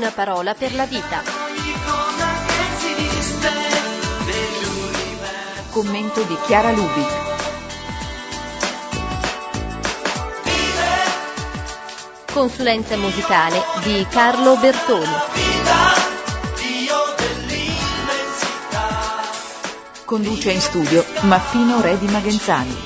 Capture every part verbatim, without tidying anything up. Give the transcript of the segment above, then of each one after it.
Una parola per la vita. Commento di Chiara Lubick. Consulenza musicale di Carlo Bertoni. Conduce in studio Maffino Re di Magenzani.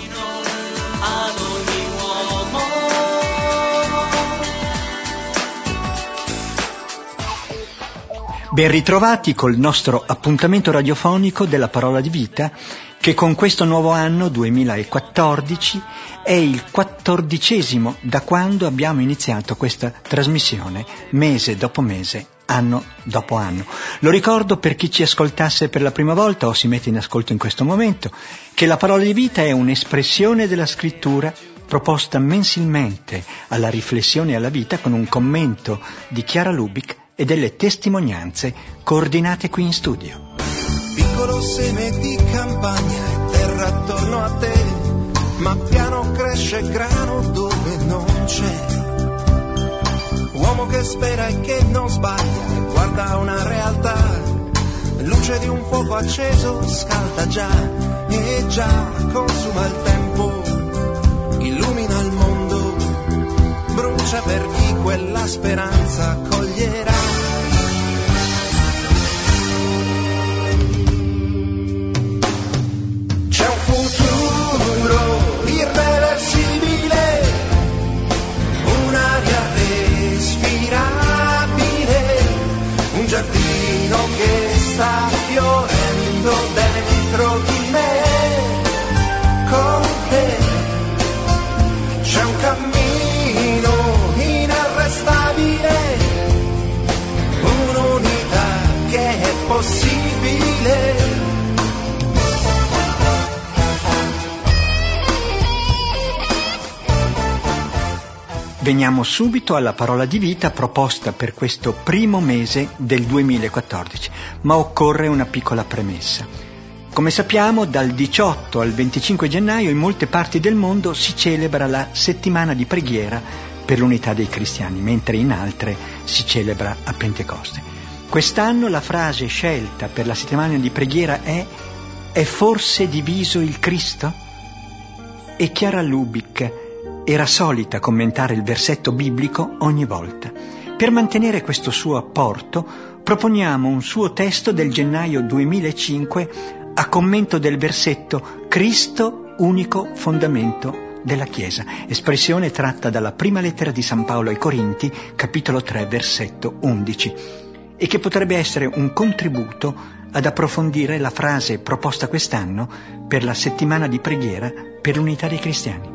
Ben ritrovati col nostro appuntamento radiofonico della Parola di Vita, che con questo nuovo anno duemilaquattordici è il quattordicesimo da quando abbiamo iniziato questa trasmissione, mese dopo mese, anno dopo anno. Lo ricordo per chi ci ascoltasse per la prima volta o si mette in ascolto in questo momento, che la Parola di Vita è un'espressione della scrittura proposta mensilmente alla riflessione e alla vita con un commento di Chiara Lubick e delle testimonianze coordinate qui in studio. Piccolo seme di campagna e terra attorno a te, ma piano cresce grano dove non c'è. Uomo che spera e che non sbaglia e guarda una realtà, luce di un fuoco acceso scalda già e già consuma il tempo, illumina il mondo, brucia per chi quella speranza coglierà. C'è un futuro irreversibile, un'aria respirabile, un giardino che sta fiorendo dentro di me, con te. C'è un cammino inarrestabile, un'unità che è possibile. Veniamo subito alla parola di vita proposta per questo primo mese del duemilaquattordici, ma occorre una piccola premessa. Come sappiamo, dal diciotto al venticinque gennaio in molte parti del mondo si celebra la settimana di preghiera per l'unità dei cristiani, mentre in altre si celebra a Pentecoste. Quest'anno la frase scelta per la settimana di preghiera è: è forse diviso il Cristo? E Chiara Lubick era solita commentare il versetto biblico ogni volta. Per mantenere questo suo apporto proponiamo un suo testo del gennaio duemilacinque a commento del versetto Cristo, unico fondamento della Chiesa, espressione tratta dalla prima lettera di San Paolo ai Corinti, capitolo tre, versetto undici, e che potrebbe essere un contributo ad approfondire la frase proposta quest'anno per la settimana di preghiera per l'unità dei cristiani.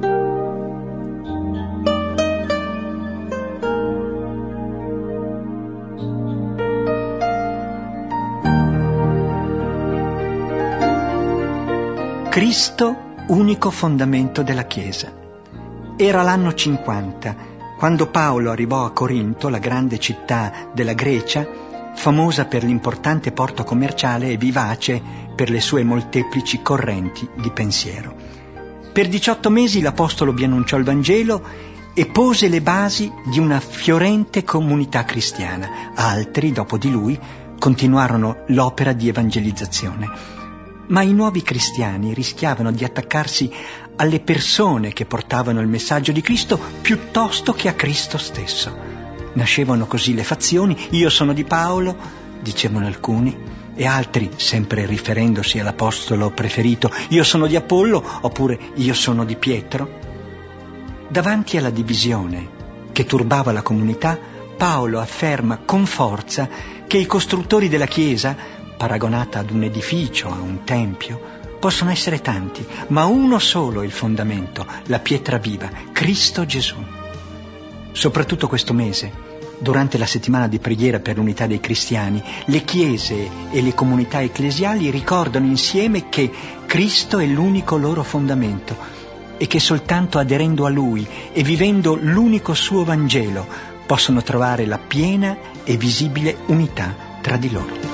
Cristo, unico fondamento della Chiesa. Era l'anno cinquanta, quando Paolo arrivò a Corinto, la grande città della Grecia, famosa per l'importante porto commerciale e vivace per le sue molteplici correnti di pensiero. Per diciotto mesi l'Apostolo vi annunciò il Vangelo e pose le basi di una fiorente comunità cristiana. Altri, dopo di lui, continuarono l'opera di evangelizzazione. Ma i nuovi cristiani rischiavano di attaccarsi alle persone che portavano il messaggio di Cristo piuttosto che a Cristo stesso. Nascevano così le fazioni: io sono di Paolo, dicevano alcuni, e altri, sempre riferendosi all'apostolo preferito, io sono di Apollo, oppure io sono di Pietro. Davanti alla divisione che turbava la comunità, Paolo afferma con forza che i costruttori della Chiesa, paragonata ad un edificio, a un tempio, possono essere tanti, ma uno solo è il fondamento, la pietra viva, Cristo Gesù. Soprattutto questo mese, durante la settimana di preghiera per l'unità dei cristiani, le chiese e le comunità ecclesiali ricordano insieme che Cristo è l'unico loro fondamento e che soltanto aderendo a Lui e vivendo l'unico suo Vangelo possono trovare la piena e visibile unità tra di loro.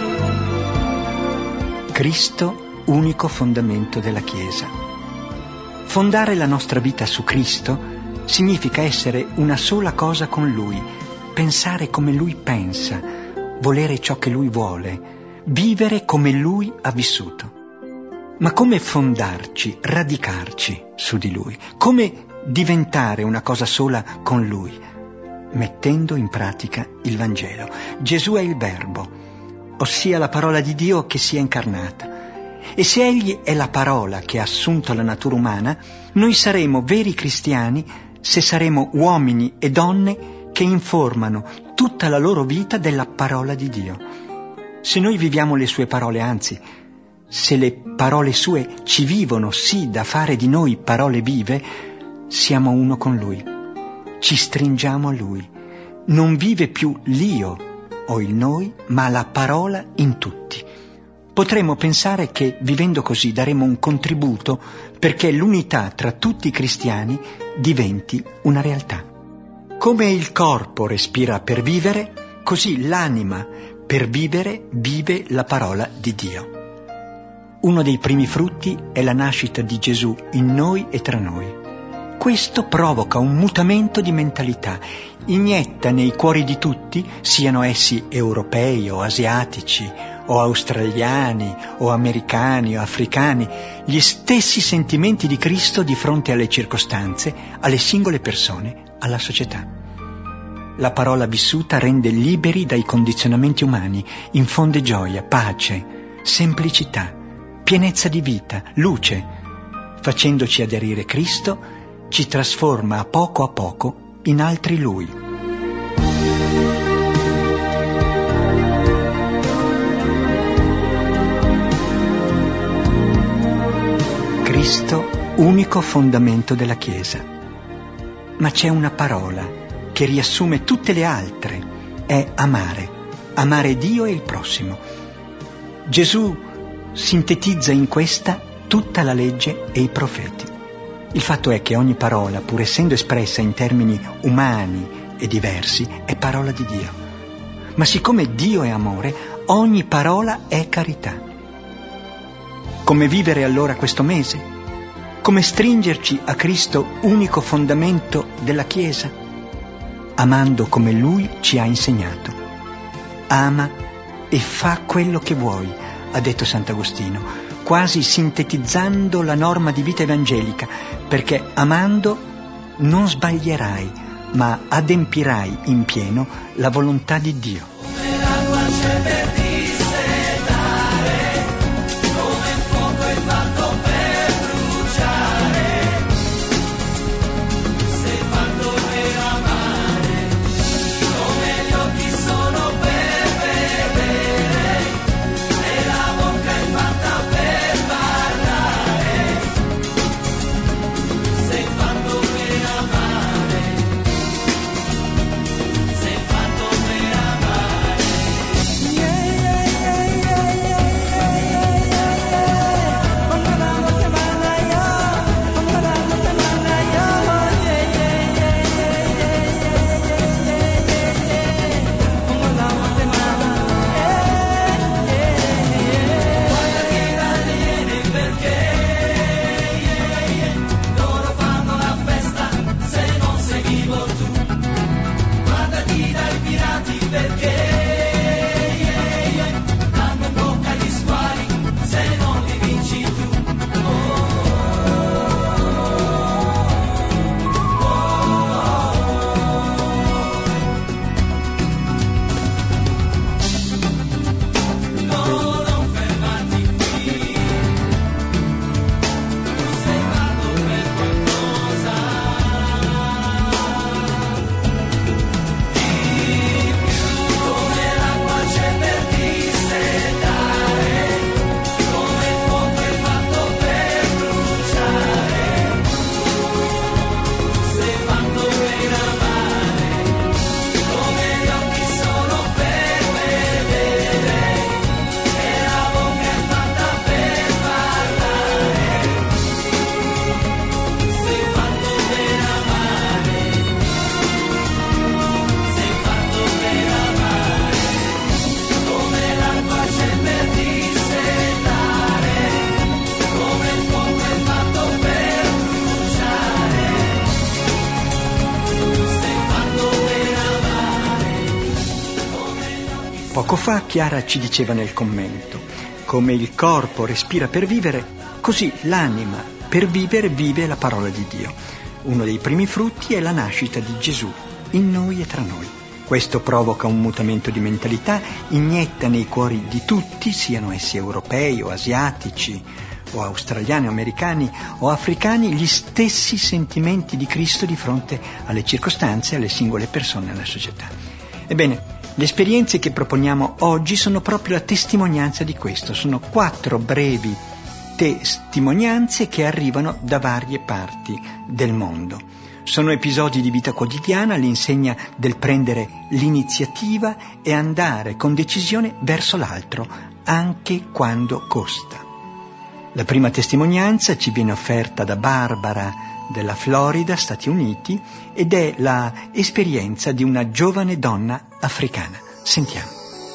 Cristo, unico fondamento della Chiesa. Fondare la nostra vita su Cristo significa essere una sola cosa con Lui, pensare come Lui pensa, volere ciò che Lui vuole, vivere come Lui ha vissuto. Ma come fondarci, radicarci su di Lui? Come diventare una cosa sola con Lui? Mettendo in pratica il Vangelo. Gesù è il Verbo, ossia la parola di Dio che si è incarnata. E se Egli è la parola che ha assunto la natura umana, noi saremo veri cristiani se saremo uomini e donne che informano tutta la loro vita della parola di Dio. Se noi viviamo le sue parole, anzi, se le parole sue ci vivono sì da fare di noi parole vive, siamo uno con Lui, ci stringiamo a Lui. Non vive più l'io o il noi, ma la parola in tutti. Potremmo pensare che vivendo così daremo un contributo perché l'unità tra tutti i cristiani diventi una realtà. Come il corpo respira per vivere, così l'anima per vivere vive la parola di Dio. Uno dei primi frutti è la nascita di Gesù in noi e tra noi. Questo provoca un mutamento di mentalità, inietta nei cuori di tutti, siano essi europei o asiatici, o australiani, o americani, o africani, gli stessi sentimenti di Cristo di fronte alle circostanze, alle singole persone, alla società. La parola vissuta rende liberi dai condizionamenti umani, infonde gioia, pace, semplicità, pienezza di vita, luce. Facendoci aderire Cristo, ci trasforma a poco a poco in altri Lui. Cristo, unico fondamento della Chiesa. Ma c'è una parola che riassume tutte le altre, è amare, amare Dio e il prossimo. Gesù sintetizza in questa tutta la legge e i profeti. Il fatto è che ogni parola, pur essendo espressa in termini umani e diversi, è parola di Dio. Ma siccome Dio è amore, ogni parola è carità. Come vivere allora questo mese? Come stringerci a Cristo, unico fondamento della Chiesa? Amando come Lui ci ha insegnato. Ama e fa quello che vuoi, ha detto Sant'Agostino, quasi sintetizzando la norma di vita evangelica, perché amando non sbaglierai, ma adempirai in pieno la volontà di Dio. Sei fatto per amare. Poco fa Chiara ci diceva nel commento: come il corpo respira per vivere, così l'anima per vivere vive la parola di Dio. Uno dei primi frutti è la nascita di Gesù in noi e tra noi. Questo provoca un mutamento di mentalità, inietta nei cuori di tutti, siano essi europei o asiatici o australiani o americani o africani, gli stessi sentimenti di Cristo di fronte alle circostanze, alle singole persone, alla società. Ebbene, le esperienze che proponiamo oggi sono proprio la testimonianza di questo. Sono quattro brevi testimonianze che arrivano da varie parti del mondo. Sono episodi di vita quotidiana all'insegna del prendere l'iniziativa e andare con decisione verso l'altro, anche quando costa. La prima testimonianza ci viene offerta da Barbara della Florida, Stati Uniti, ed è la esperienza di una giovane donna africana. Sentiamo.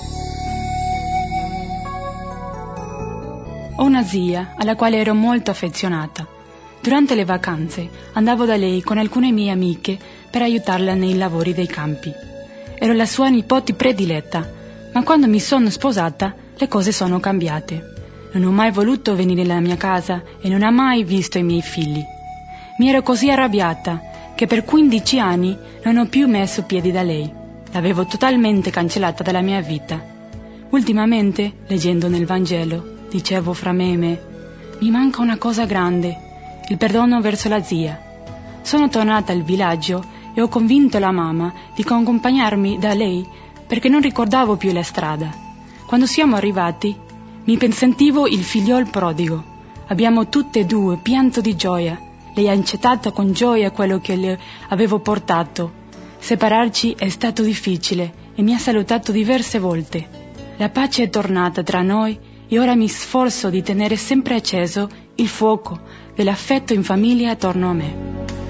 Ho una zia alla quale ero molto affezionata. Durante le vacanze andavo da lei con alcune mie amiche per aiutarla nei lavori dei campi. Ero la sua nipote prediletta, ma quando mi sono sposata le cose sono cambiate. Non ho mai voluto venire nella mia casa e non ha mai visto i miei figli. Mi ero così arrabbiata che per quindici anni non ho più messo piedi da lei. L'avevo totalmente cancellata dalla mia vita. Ultimamente, leggendo nel Vangelo, dicevo fra me e me: mi manca una cosa grande, il perdono verso la zia. Sono tornata al villaggio e ho convinto la mamma di accompagnarmi da lei perché non ricordavo più la strada. Quando siamo arrivati, mi sentivo il figliol prodigo. Abbiamo tutte e due pianto di gioia. Lei ha accettato con gioia quello che le avevo portato. Separarci è stato difficile e mi ha salutato diverse volte. La pace è tornata tra noi e ora mi sforzo di tenere sempre acceso il fuoco dell'affetto in famiglia attorno a me.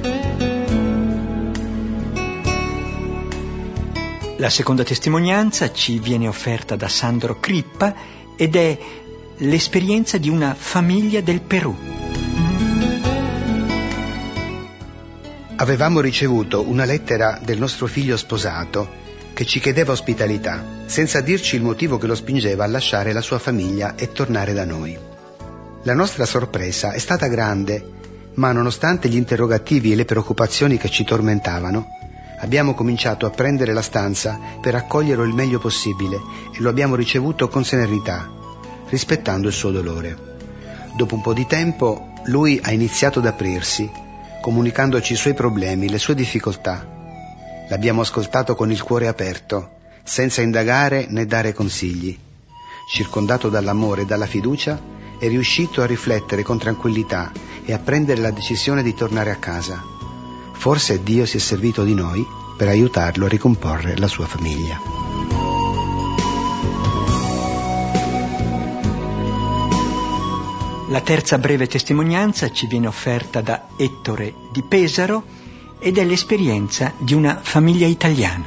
La seconda testimonianza ci viene offerta da Sandro Crippa ed è l'esperienza di una famiglia del Perù. Avevamo ricevuto una lettera del nostro figlio sposato che ci chiedeva ospitalità, senza dirci il motivo che lo spingeva a lasciare la sua famiglia e tornare da noi. La nostra sorpresa è stata grande, ma nonostante gli interrogativi e le preoccupazioni che ci tormentavano, abbiamo cominciato a prendere la stanza per accoglierlo il meglio possibile e lo abbiamo ricevuto con serenità, rispettando il suo dolore. Dopo un po' di tempo, lui ha iniziato ad aprirsi, comunicandoci i suoi problemi, le sue difficoltà. L'abbiamo ascoltato con il cuore aperto, senza indagare né dare consigli. Circondato dall'amore e dalla fiducia, è riuscito a riflettere con tranquillità e a prendere la decisione di tornare a casa. Forse Dio si è servito di noi per aiutarlo a ricomporre la sua famiglia. La terza breve testimonianza ci viene offerta da Ettore di Pesaro ed è l'esperienza di una famiglia italiana.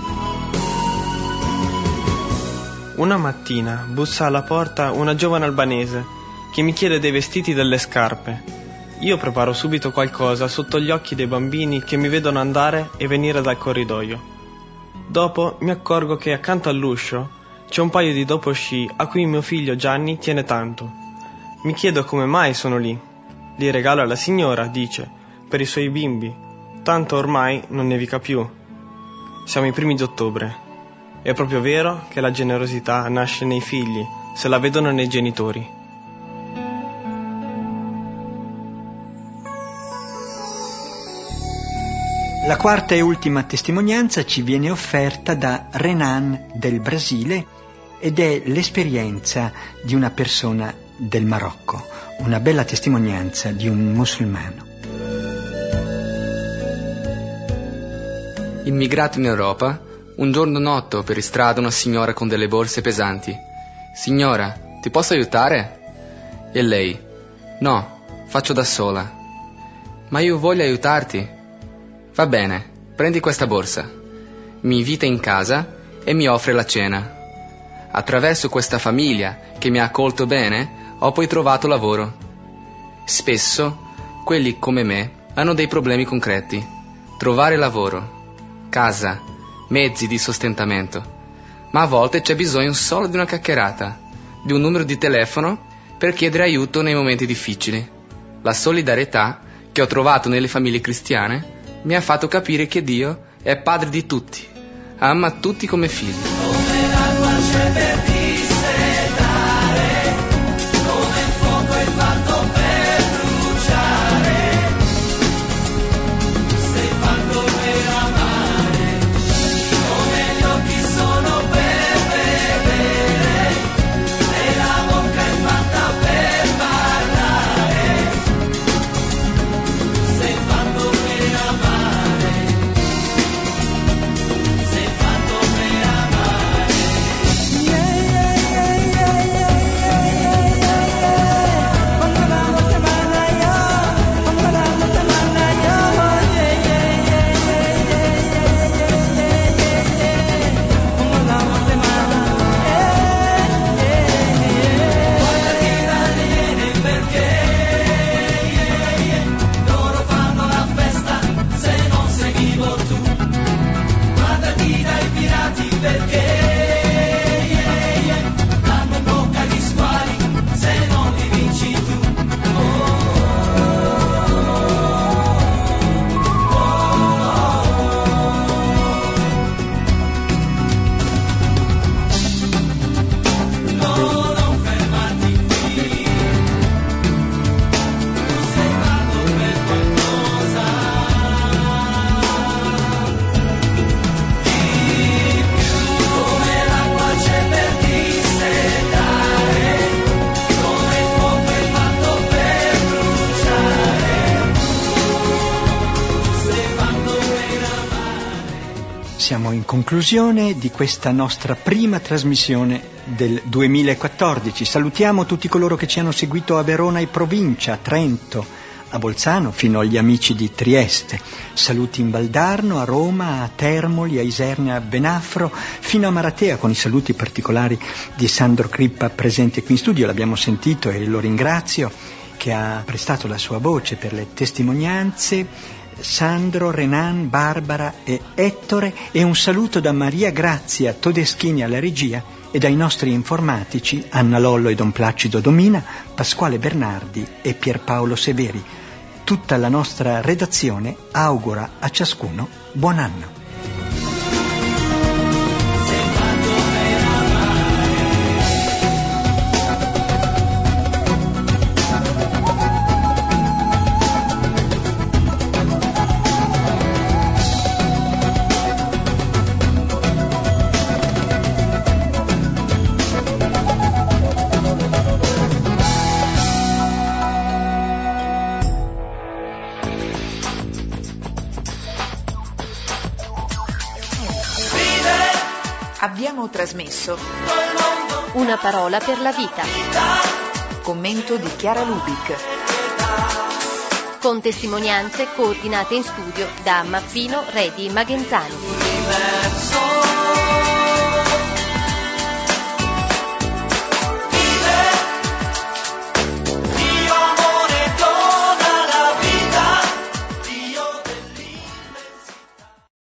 Una mattina bussa alla porta una giovane albanese che mi chiede dei vestiti e delle scarpe. Io preparo subito qualcosa sotto gli occhi dei bambini che mi vedono andare e venire dal corridoio. Dopo mi accorgo che accanto all'uscio c'è un paio di dopo sci a cui mio figlio Gianni tiene tanto. Mi chiedo come mai sono lì. Li regalo alla signora, dice, per i suoi bimbi. Tanto ormai non nevica più. Siamo i primi di ottobre. È proprio vero che la generosità nasce nei figli, se la vedono nei genitori. La quarta e ultima testimonianza ci viene offerta da Renan del Brasile ed è l'esperienza di una persona del Marocco, una bella testimonianza di un musulmano. Immigrato in Europa, un giorno noto per strada una signora con delle borse pesanti. Signora, ti posso aiutare? E lei, no, faccio da sola. Ma io voglio aiutarti. Va bene, prendi questa borsa. Mi invita in casa e mi offre la cena. Attraverso questa famiglia che mi ha accolto bene, ho poi trovato lavoro. Spesso, quelli come me hanno dei problemi concreti. Trovare lavoro, casa, mezzi di sostentamento. ma a volte c'è bisogno solo di una chiacchierata, di un numero di telefono per chiedere aiuto nei momenti difficili. La solidarietà che ho trovato nelle famiglie cristiane mi ha fatto capire che Dio è padre di tutti, ama tutti come figli. Come l'acqua c'è per dissetare, come il fuoco è fatto per bruciare, sei fatto per amare, come gli occhi sono per vedere, e la bocca è fatta per parlare, sei fatto per amare, sei fatto per amare. Guardati dalle perché loro fanno la festa se non sei vivo tu. Guardati dai pirati perché danno in bocca gli squali se non li vinci tu. No, non fermarti qui, tu sei fatto per qualcosa di più. Come l'acqua c'è per dissetare, come il fuoco è fatto per bruciare, sei fatto per amare. Siamo in conclusione di questa nostra prima trasmissione del duemilaquattordici. Salutiamo tutti coloro che ci hanno seguito a Verona e provincia, a Trento, a Bolzano, fino agli amici di Trieste. Saluti in Valdarno, a Roma, a Termoli, a Isernia, a Benafro, fino a Maratea, con i saluti particolari di Sandro Crippa, presente qui in studio. L'abbiamo sentito e lo ringrazio, che ha prestato la sua voce per le testimonianze. Sandro, Renan, Barbara e Ettore, e un saluto da Maria Grazia Todeschini alla regia e dai nostri informatici Anna Lollo e Don Placido Domina, Pasquale Bernardi e Pierpaolo Severi. Tutta la nostra redazione augura a ciascuno buon anno. Abbiamo trasmesso Una parola per la vita, commento di Chiara Lubic. con testimonianze coordinate in studio da Maffino Redi Magenzani. Universo